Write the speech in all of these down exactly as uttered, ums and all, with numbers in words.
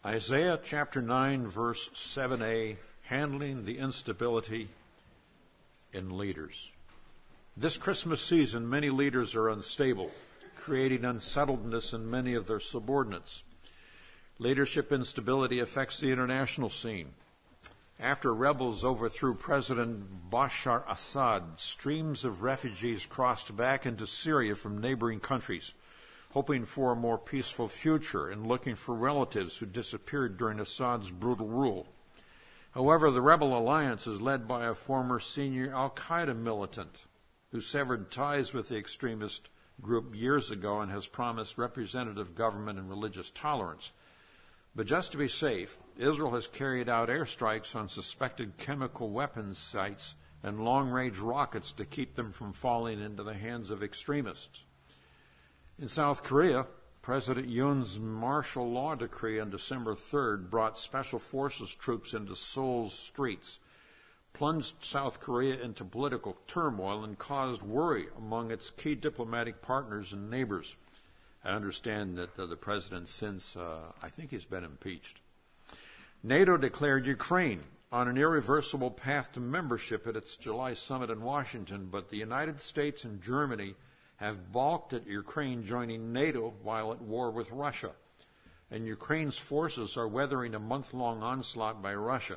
Isaiah chapter nine, verse seven a, handling the instability in leaders. This Christmas season, many leaders are unstable, creating unsettledness in many of their subordinates. Leadership instability affects the international scene. After rebels overthrew President Bashar Assad, streams of refugees crossed back into Syria from neighboring countries, hoping for a more peaceful future and looking for relatives who disappeared during Assad's brutal rule. However, the rebel alliance is led by a former senior al-Qaeda militant who severed ties with the extremist group years ago and has promised representative government and religious tolerance. But just to be safe, Israel has carried out airstrikes on suspected chemical weapons sites and long-range rockets to keep them from falling into the hands of extremists. In South Korea, President Yoon's martial law decree on December third brought special forces troops into Seoul's streets, plunged South Korea into political turmoil, and caused worry among its key diplomatic partners and neighbors. I understand that uh, the president since, uh, I think he's been impeached. NATO declared Ukraine on an irreversible path to membership at its July summit in Washington, but the United States and Germany have balked at Ukraine joining NATO while at war with Russia, and Ukraine's forces are weathering a month-long onslaught by Russia.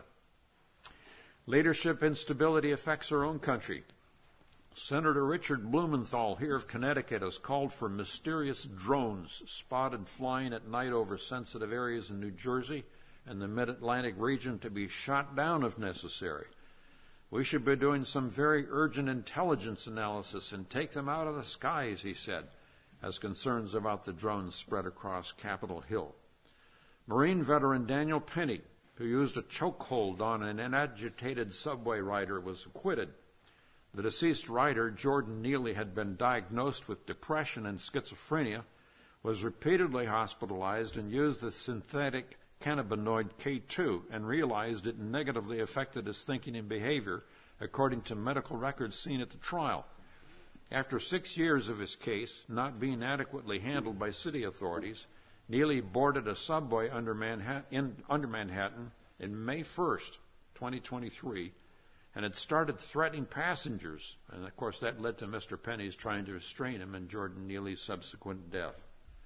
Leadership instability affects our own country. Senator Richard Blumenthal here of Connecticut has called for mysterious drones spotted flying at night over sensitive areas in New Jersey and the Mid-Atlantic region to be shot down if necessary. We should be doing some very urgent intelligence analysis and take them out of the skies, he said, as concerns about the drones spread across Capitol Hill. Marine veteran Daniel Penny, who used a chokehold on an agitated subway rider, was acquitted. The deceased rider, Jordan Neely, had been diagnosed with depression and schizophrenia, was repeatedly hospitalized, and used the synthetic cannabinoid K two and realized it negatively affected his thinking and behavior, according to medical records seen at the trial. After six years of his case not being adequately handled by city authorities, Neely boarded a subway under Manhattan, in, under Manhattan in May first, twenty twenty-three, and had started threatening passengers. And, of course, that led to Mister Penny's trying to restrain him and Jordan Neely's subsequent death.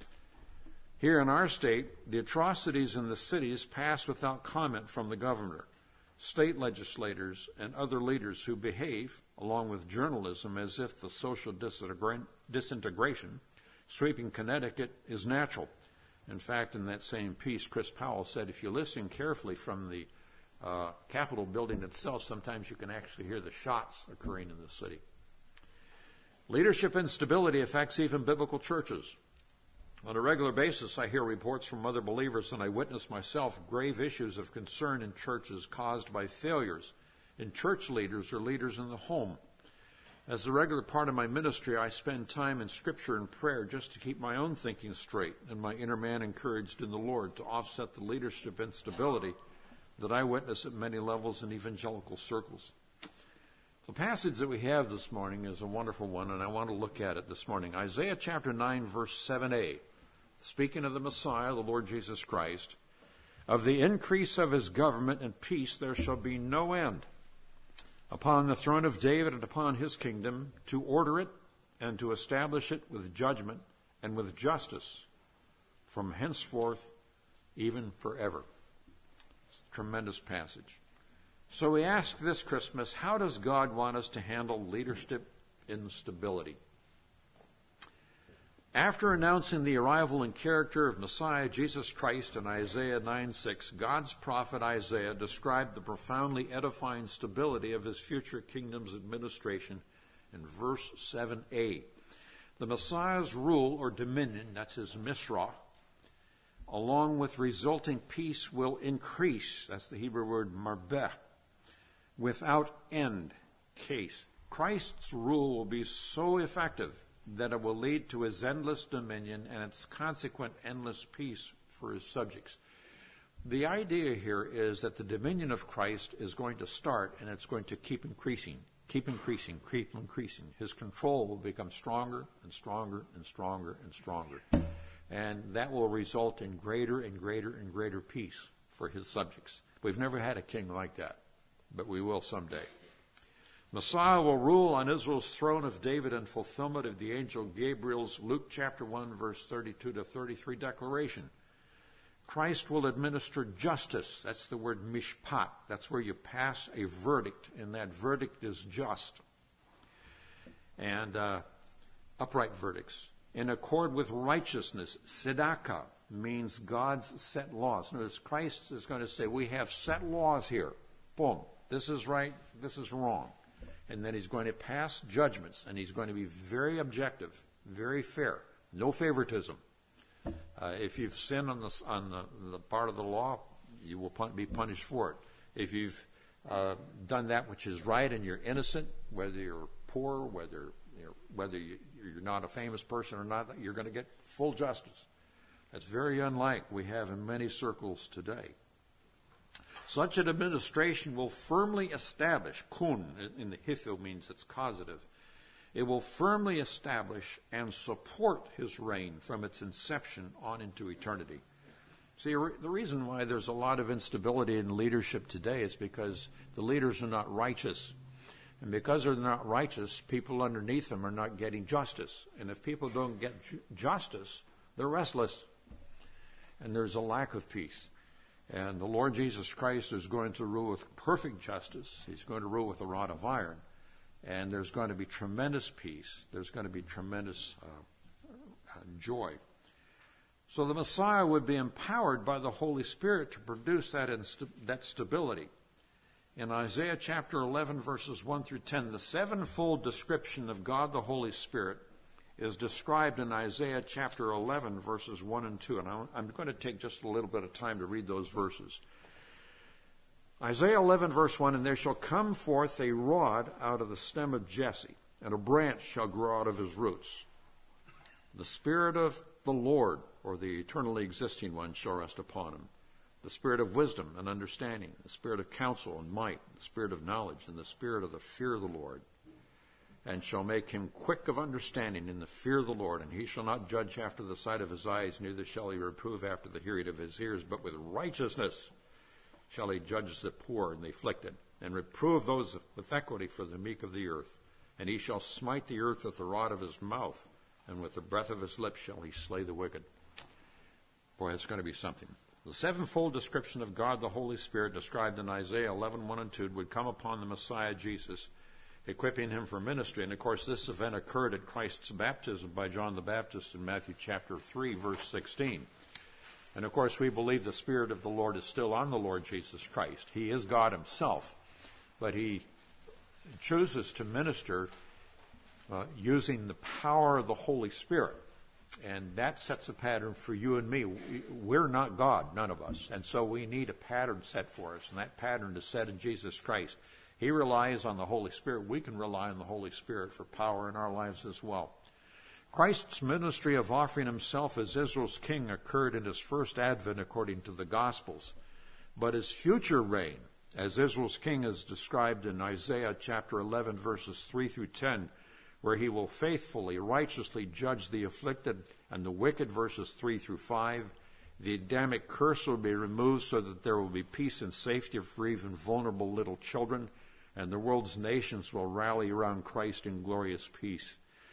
Here in our state, the atrocities in the cities pass without comment from the governor. State legislators and other leaders who behave, along with journalism, as if the social disintegration sweeping Connecticut is natural. In fact, in that same piece, Chris Powell said, if you listen carefully from the uh, Capitol building itself, sometimes you can actually hear the shots occurring in the city. Leadership instability affects even biblical churches. On a regular basis, I hear reports from other believers, and I witness myself grave issues of concern in churches caused by failures in church leaders or leaders in the home. As a regular part of my ministry, I spend time in Scripture and prayer just to keep my own thinking straight and my inner man encouraged in the Lord to offset the leadership instability that I witness at many levels in evangelical circles. The passage that we have this morning is a wonderful one, and I want to look at it this morning. Isaiah chapter nine, verse seven a. Speaking of the Messiah, the Lord Jesus Christ, of the increase of his government and peace there shall be no end, upon the throne of David and upon his kingdom, to order it and to establish it with judgment and with justice from henceforth even forever. It's a tremendous passage. So we ask this Christmas, how does God want us to handle leadership instability? After announcing the arrival and character of Messiah Jesus Christ in Isaiah nine six, God's prophet Isaiah described the profoundly edifying stability of his future kingdom's administration in verse seven a. The Messiah's rule or dominion, that's his misrah, along with resulting peace will increase, that's the Hebrew word marbeh, without end case. Christ's rule will be so effective that it will lead to his endless dominion and its consequent endless peace for his subjects. The idea here is that the dominion of Christ is going to start and it's going to keep increasing, keep increasing, keep increasing. His control will become stronger and stronger and stronger and stronger. And that will result in greater and greater and greater peace for his subjects. We've never had a king like that, but we will someday. Messiah will rule on Israel's throne of David in fulfillment of the angel Gabriel's Luke chapter one, verse thirty-two to thirty-three declaration. Christ will administer justice. That's the word mishpat. That's where you pass a verdict, and that verdict is just. And uh, upright verdicts. In accord with righteousness, tzedakah means God's set laws. Notice Christ is going to say, we have set laws here. Boom. This is right. This is wrong. And then he's going to pass judgments, and he's going to be very objective, very fair, no favoritism. Uh, if you've sinned on, the, on the, the part of the law, you will pun- be punished for it. If you've uh, done that which is right and you're innocent, whether you're poor, whether you're, whether you, you're not a famous person or not, you're going to get full justice. That's very unlike we have in many circles today. Such an administration will firmly establish, kun in the Hithil means it's causative, it will firmly establish and support his reign from its inception on into eternity. See, the reason why there's a lot of instability in leadership today is because the leaders are not righteous. And because they're not righteous, people underneath them are not getting justice. And if people don't get ju- justice, they're restless. And there's a lack of peace. And the Lord Jesus Christ is going to rule with perfect justice. He's going to rule with a rod of iron. And there's going to be tremendous peace. There's going to be tremendous uh, uh, joy. So the Messiah would be empowered by the Holy Spirit to produce that, inst- that stability. In Isaiah chapter eleven, verses one through ten, the sevenfold description of God the Holy Spirit is described in Isaiah chapter eleven, verses one and two. And I'm going to take just a little bit of time to read those verses. Isaiah eleven, verse one, and there shall come forth a rod out of the stem of Jesse, and a branch shall grow out of his roots. The Spirit of the Lord, or the eternally existing one, shall rest upon him. The Spirit of wisdom and understanding, the Spirit of counsel and might, the Spirit of knowledge, and the Spirit of the fear of the Lord. And shall make him quick of understanding in the fear of the Lord. And he shall not judge after the sight of his eyes, neither shall he reprove after the hearing of his ears, but with righteousness shall he judge the poor and the afflicted, and reprove those with equity for the meek of the earth. And he shall smite the earth with the rod of his mouth, and with the breath of his lips shall he slay the wicked. Boy, it's going to be something. The sevenfold description of God the Holy Spirit described in Isaiah eleven, one and two would come upon the Messiah Jesus, equipping him for ministry. And of course, this event occurred at Christ's baptism by John the Baptist in Matthew chapter three, verse sixteen. And of course, we believe the Spirit of the Lord is still on the Lord Jesus Christ. He is God himself, but he chooses to minister uh, using the power of the Holy Spirit. And that sets a pattern for you and me. We're not God, none of us. And so we need a pattern set for us. And that pattern is set in Jesus Christ. He relies on the Holy Spirit. We can rely on the Holy Spirit for power in our lives as well. Christ's ministry of offering himself as Israel's king occurred in his first advent according to the Gospels. But his future reign as Israel's king is described in Isaiah chapter eleven, verses three through ten, where he will faithfully, righteously judge the afflicted and the wicked, verses three through five. The Adamic curse will be removed so that there will be peace and safety for even vulnerable little children, and the world's nations will rally around Christ in glorious peace.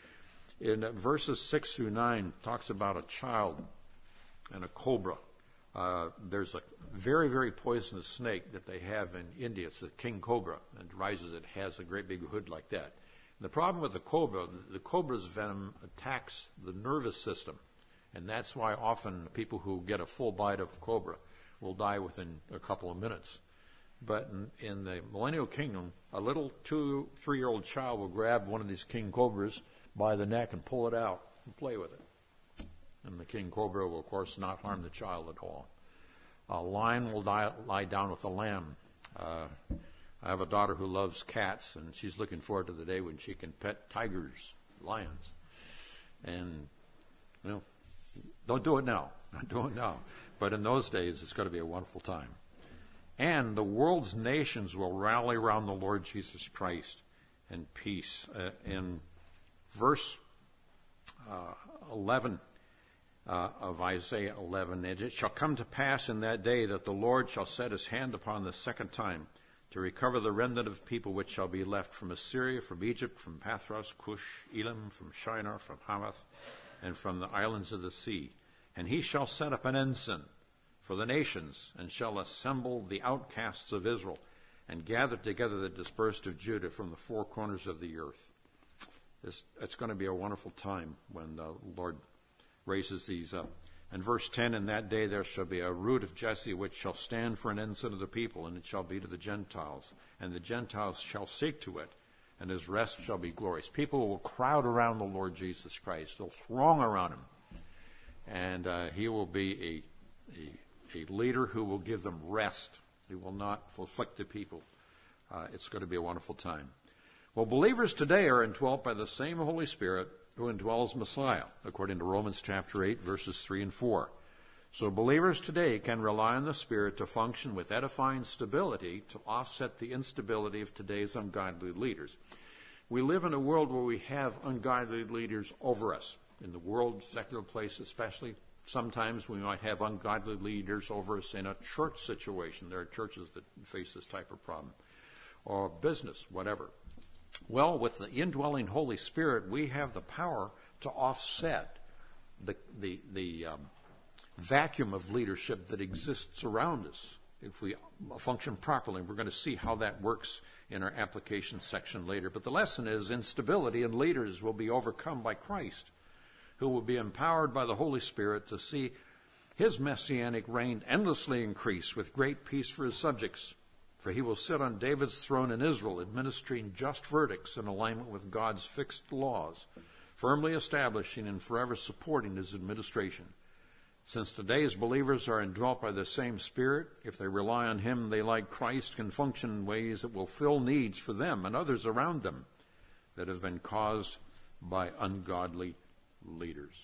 In verses six through nine, talks about a child and a cobra. Uh, there's a very, very poisonous snake that they have in India. It's a king cobra, and it rises, it has a great big hood like that. The problem with the cobra, the cobra's venom attacks the nervous system, and that's why often people who get a full bite of a cobra will die within a couple of minutes. But in, in the millennial kingdom, a little two, three-year-old child will grab one of these king cobras by the neck and pull it out and play with it. And the king cobra will, of course, not harm the child at all. A lion will die, lie down with a lamb. Uh, I have a daughter who loves cats, and she's looking forward to the day when she can pet tigers, lions. And, you know, don't do it now. Don't do it now. But in those days, it's going to be a wonderful time. And the world's nations will rally around the Lord Jesus Christ in peace. Uh, in verse uh, eleven, uh, of Isaiah eleven. And it shall come to pass in that day that the Lord shall set his hand upon the second time to recover the remnant of people which shall be left from Assyria, from Egypt, from Pathros, Cush, Elam, from Shinar, from Hamath, and from the islands of the sea. And he shall set up an ensign for the nations, and shall assemble the outcasts of Israel, and gather together the dispersed of Judah from the four corners of the earth. It's, it's going to be a wonderful time when the Lord raises these up. And verse ten, in that day there shall be a root of Jesse, which shall stand for an ensign of the people, and it shall be to the Gentiles. And the Gentiles shall seek to it, and his rest shall be glorious. People will crowd around the Lord Jesus Christ. They'll throng around him. And uh, he will be a, a, a leader who will give them rest. He will not afflict the people. Uh, it's going to be a wonderful time. Well, believers today are indwelt by the same Holy Spirit who indwells Messiah, according to Romans chapter eight, verses three and four. So believers today can rely on the Spirit to function with edifying stability to offset the instability of today's ungodly leaders. We live in a world where we have ungodly leaders over us. In the world, secular place especially, sometimes we might have ungodly leaders over us in a church situation. There are churches that face this type of problem. Or business, whatever. Well, with the indwelling Holy Spirit, we have the power to offset the the, the um, vacuum of leadership that exists around us. If we function properly, we're going to see how that works in our application section later. But the lesson is instability in leaders will be overcome by Christ, who will be empowered by the Holy Spirit to see his messianic reign endlessly increase with great peace for his subjects. For he will sit on David's throne in Israel, administering just verdicts in alignment with God's fixed laws, firmly establishing and forever supporting his administration. Since today's believers are indwelt by the same Spirit, if they rely on him, they, like Christ, can function in ways that will fill needs for them and others around them that have been caused by ungodly leaders.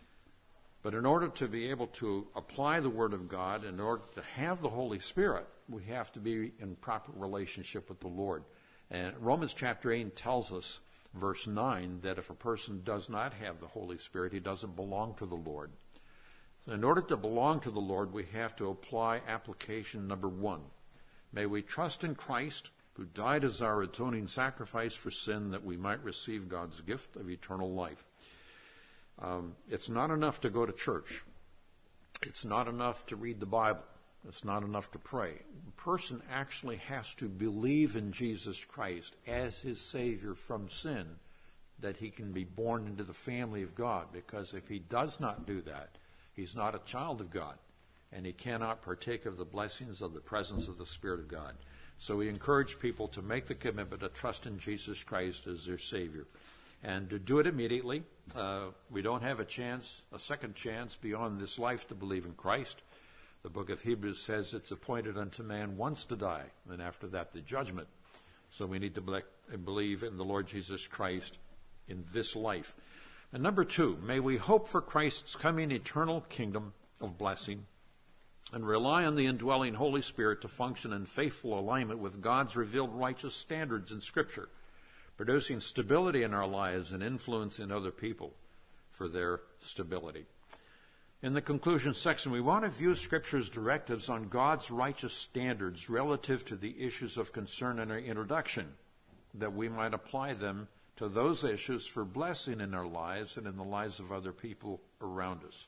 But in order to be able to apply the Word of God, in order to have the Holy Spirit, we have to be in proper relationship with the Lord. And Romans chapter eight tells us, verse nine, that if a person does not have the Holy Spirit, he doesn't belong to the Lord. So in order to belong to the Lord, we have to apply application number one. May we trust in Christ, who died as our atoning sacrifice for sin, that we might receive God's gift of eternal life. Um, it's not enough to go to church. It's not enough to read the Bible. It's not enough to pray. A person actually has to believe in Jesus Christ as his Savior from sin, that he can be born into the family of God. Because if he does not do that, he's not a child of God, and he cannot partake of the blessings of the presence of the Spirit of God. So we encourage people to make the commitment to trust in Jesus Christ as their Savior, and to do it immediately. Uh, we don't have a chance, a second chance beyond this life to believe in Christ. The book of Hebrews says it's appointed unto man once to die, and after that the judgment. So we need to be- believe in the Lord Jesus Christ in this life. And number two, may we hope for Christ's coming eternal kingdom of blessing and rely on the indwelling Holy Spirit to function in faithful alignment with God's revealed righteous standards in Scripture, producing stability in our lives and influencing other people for their stability. In the conclusion section, we want to view Scripture's directives on God's righteous standards relative to the issues of concern in our introduction, that we might apply them to those issues for blessing in our lives and in the lives of other people around us.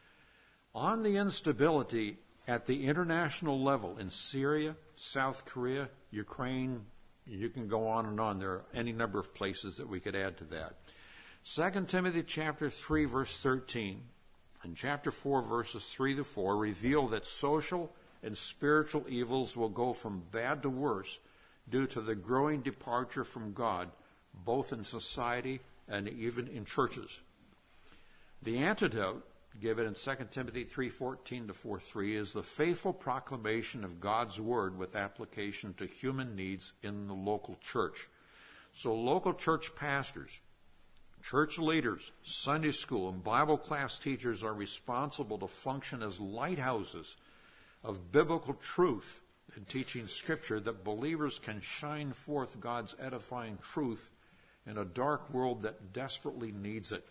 On the instability at the international level in Syria, South Korea, Ukraine, you can go on and on. There are any number of places that we could add to that. Second Timothy chapter three, verse thirteen, and chapter four, verses three to four, reveal that social and spiritual evils will go from bad to worse due to the growing departure from God, both in society and even in churches. The antidote, given in Second Timothy three fourteen to four three, is the faithful proclamation of God's Word with application to human needs in the local church. So local church pastors, church leaders, Sunday school, and Bible class teachers are responsible to function as lighthouses of biblical truth in teaching Scripture, that believers can shine forth God's edifying truth in a dark world that desperately needs it.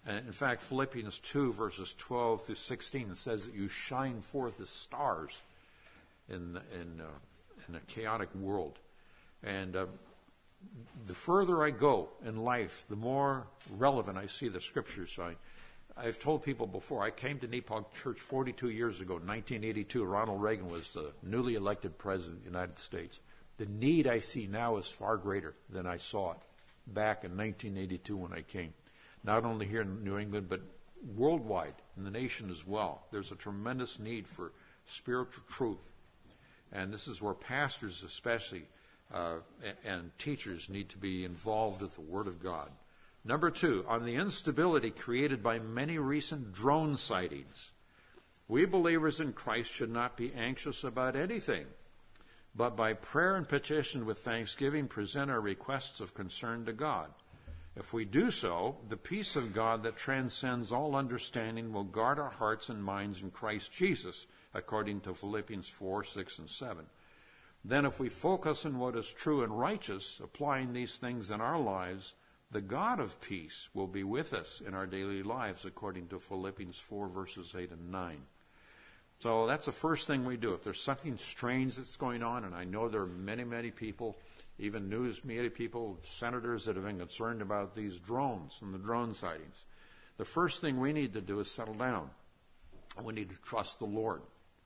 And in fact, Philippians two, verses twelve through sixteen, says that you shine forth as stars in, in, uh, in a chaotic world. And uh, the further I go in life, the more relevant I see the Scriptures. So I, I've told people before, I came to Nepal Church forty-two years ago, nineteen eighty-two. Ronald Reagan was the newly elected president of the United States. The need I see now is far greater than I saw it back in nineteen eighty-two when I came. Not only here in New England, but worldwide, in the nation as well. There's a tremendous need for spiritual truth. And this is where pastors especially uh, and teachers need to be involved with the Word of God. Number two, on the instability created by many recent drone sightings, we believers in Christ should not be anxious about anything, but by prayer and petition with thanksgiving present our requests of concern to God. If we do so, the peace of God that transcends all understanding will guard our hearts and minds in Christ Jesus, according to Philippians four, six, and seven. Then if we focus on what is true and righteous, applying these things in our lives, the God of peace will be with us in our daily lives, according to Philippians four, verses eight and nine. So that's the first thing we do. If there's something strange that's going on, and I know there are many, many people, even news media people, senators that have been concerned about these drones and the drone sightings, the first thing we need to do is settle down. We need to trust the Lord.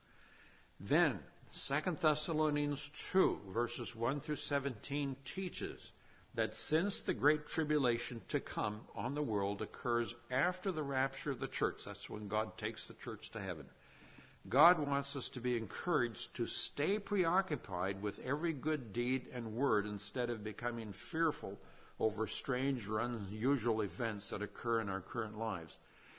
Then, Second Thessalonians two, verses one through seventeen teaches that since the great tribulation to come on the world occurs after the rapture of the church, that's when God takes the church to heaven, God wants us to be encouraged to stay preoccupied with every good deed and word instead of becoming fearful over strange or unusual events that occur in our current lives.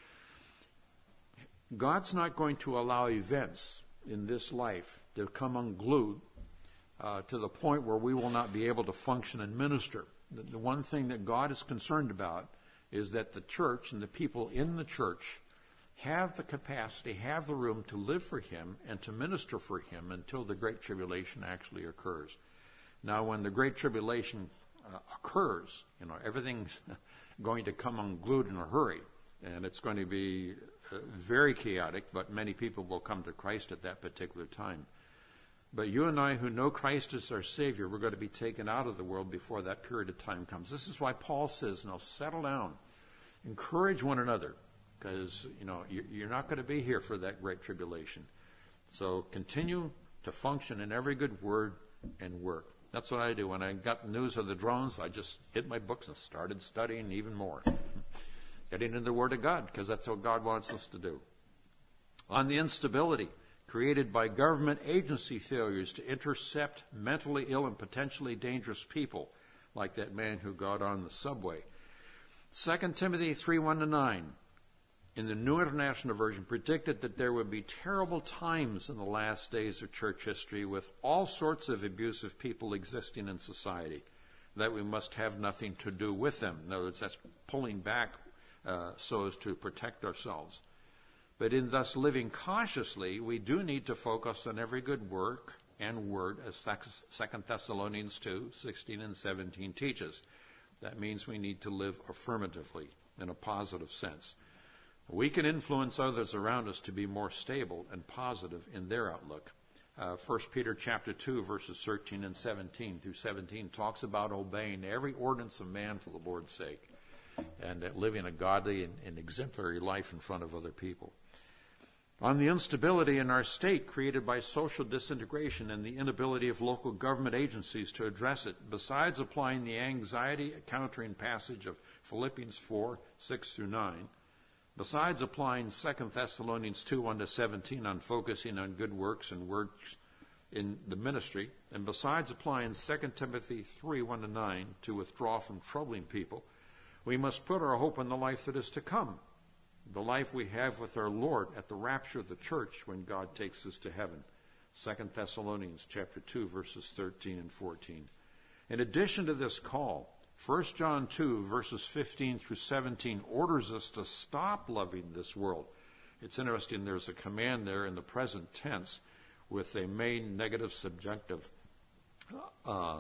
God's not going to allow events in this life to come unglued uh, to the point where we will not be able to function and minister. The, the one thing that God is concerned about is that the church and the people in the church have the capacity, have the room to live for Him and to minister for Him until the Great Tribulation actually occurs. Now, when the Great Tribulation uh, occurs, you know, everything's going to come unglued in a hurry, and it's going to be uh, very chaotic, but many people will come to Christ at that particular time. But you and I who know Christ as our Savior, we're going to be taken out of the world before that period of time comes. This is why Paul says, now settle down, encourage one another, because, you know, you're not going to be here for that great tribulation. So continue to function in every good word and work. That's what I do. When I got news of the drones, I just hit my books and started studying even more. Getting into the Word of God, because that's what God wants us to do. On the instability created by government agency failures to intercept mentally ill and potentially dangerous people, like that man who got on the subway. Second Timothy three, one to nine. In the New International Version, predicted that there would be terrible times in the last days of church history with all sorts of abusive people existing in society, that we must have nothing to do with them. In other words, that's pulling back uh, so as to protect ourselves. But in thus living cautiously, we do need to focus on every good work and word, as Second Thessalonians two, sixteen and seventeen teaches. That means we need to live affirmatively in a positive sense. We can influence others around us to be more stable and positive in their outlook. Uh, First Peter chapter two, verses thirteen and seventeen through seventeen talks about obeying every ordinance of man for the Lord's sake, and uh, living a godly and, and exemplary life in front of other people. On the instability in our state created by social disintegration and the inability of local government agencies to address it, besides applying the anxiety countering passage of Philippians four, six through nine, besides applying Second Thessalonians two, one to seventeen on focusing on good works and works in the ministry, and besides applying Second Timothy three, one to nine to withdraw from troubling people, we must put our hope in the life that is to come, the life we have with our Lord at the rapture of the church when God takes us to heaven. Second Thessalonians chapter two, verses thirteen and fourteen. In addition to this call, First John two, verses fifteen through seventeen, orders us to stop loving this world. It's interesting, there's a command there in the present tense with a main negative subjunctive uh,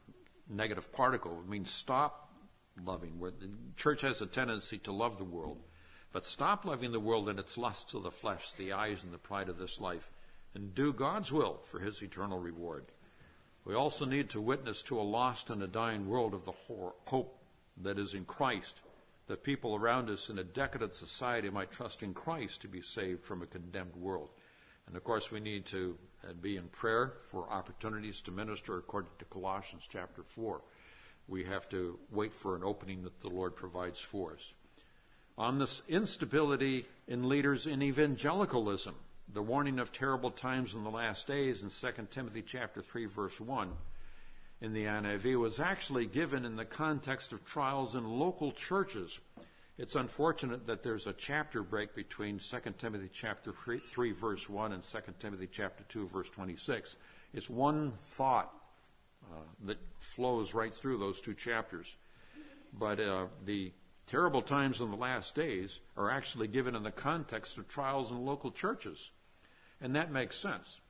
negative particle. It means stop loving. Where the church has a tendency to love the world. But stop loving the world and its lusts of the flesh, the eyes, and the pride of this life, and do God's will for his eternal reward. We also need to witness to a lost and a dying world of the hope that is in Christ, that people around us in a decadent society might trust in Christ to be saved from a condemned world. And of course, we need to be in prayer for opportunities to minister according to Colossians chapter four. We have to wait for an opening that the Lord provides for us. On this instability in leaders in evangelicalism, the warning of terrible times in the last days in Second Timothy chapter three, verse one in the N I V was actually given in the context of trials in local churches. It's unfortunate that there's a chapter break between Second Timothy chapter three, verse one and Second Timothy chapter two, verse twenty-six. It's one thought uh, that flows right through those two chapters. But uh, the terrible times in the last days are actually given in the context of trials in local churches. And that makes sense.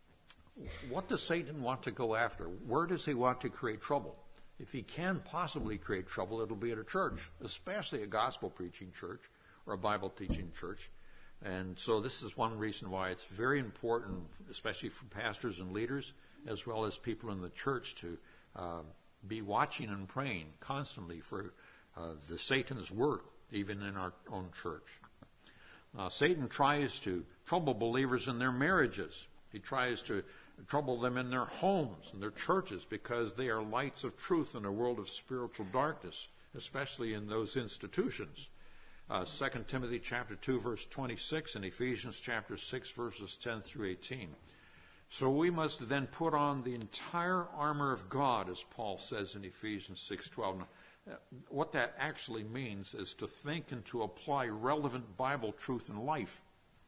What does Satan want to go after? Where does he want to create trouble? If he can possibly create trouble, it'll be at a church, especially a gospel-preaching church or a Bible-teaching church. And so this is one reason why it's very important, especially for pastors and leaders, as well as people in the church, to uh, be watching and praying constantly for uh, the Satan's work, even in our own church. Uh, Satan tries to trouble believers in their marriages. He tries to trouble them in their homes and their churches because they are lights of truth in a world of spiritual darkness, especially in those institutions. Uh, Second Timothy chapter two, verse twenty-six, and Ephesians chapter six, verses ten through eighteen. So we must then put on the entire armor of God, as Paul says in Ephesians six twelve. Now, what that actually means is to think and to apply relevant Bible truth in life.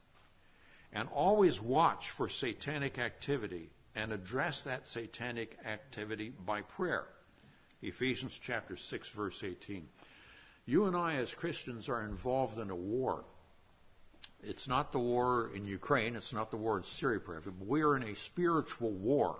And always watch for satanic activity and address that satanic activity by prayer. Ephesians chapter six, verse eighteen. You and I as Christians are involved in a war. It's not the war in Ukraine. It's not the war in Syria. But we are in a spiritual war.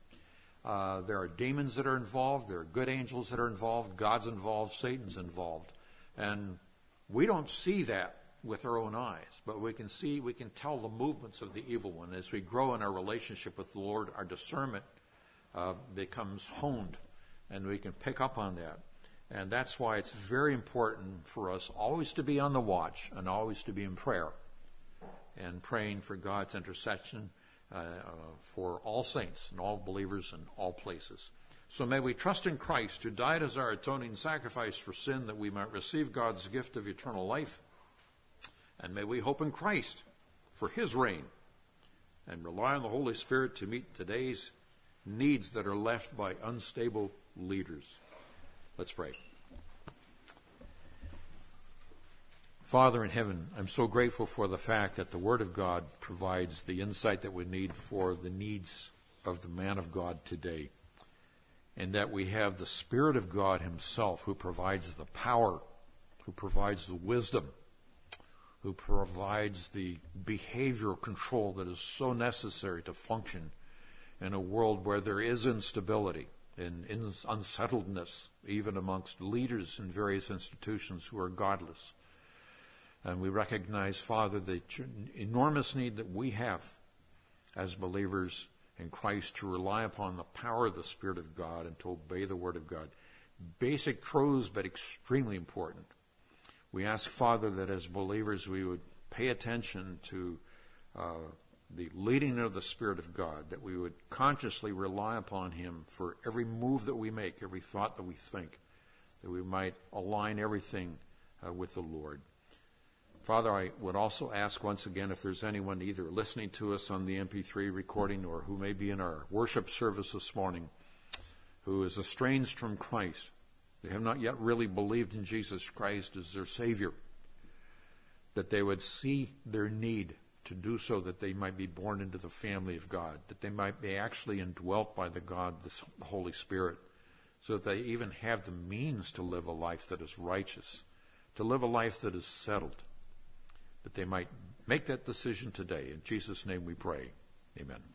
Uh, there are demons that are involved. There are good angels that are involved. God's involved. Satan's involved. And we don't see that with our own eyes, but we can see, we can tell the movements of the evil one. As we grow in our relationship with the Lord, our discernment uh, becomes honed, and we can pick up on that. And that's why it's very important for us always to be on the watch and always to be in prayer and praying for God's intercession uh, uh, for all saints and all believers in all places. So may we trust in Christ, who died as our atoning sacrifice for sin, that we might receive God's gift of eternal life. And may we hope in Christ for his reign and rely on the Holy Spirit to meet today's needs that are left by unstable leaders. Let's pray. Father in heaven, I'm so grateful for the fact that the Word of God provides the insight that we need for the needs of the man of God today, and that we have the Spirit of God himself who provides the power, who provides the wisdom, who provides the behavioral control that is so necessary to function in a world where there is instability and unsettledness, even amongst leaders in various institutions who are godless. And we recognize, Father, the enormous need that we have as believers in Christ to rely upon the power of the Spirit of God and to obey the Word of God. Basic truths, but extremely important. We ask, Father, that as believers we would pay attention to uh, the leading of the Spirit of God, that we would consciously rely upon him for every move that we make, every thought that we think, that we might align everything uh, with the Lord. Father, I would also ask once again if there's anyone either listening to us on the M P three recording or who may be in our worship service this morning who is estranged from Christ. They have not yet really believed in Jesus Christ as their Savior, that they would see their need to do so, that they might be born into the family of God, that they might be actually indwelt by the God, the Holy Spirit, so that they even have the means to live a life that is righteous, to live a life that is settled, that they might make that decision today. In Jesus' name we pray. Amen.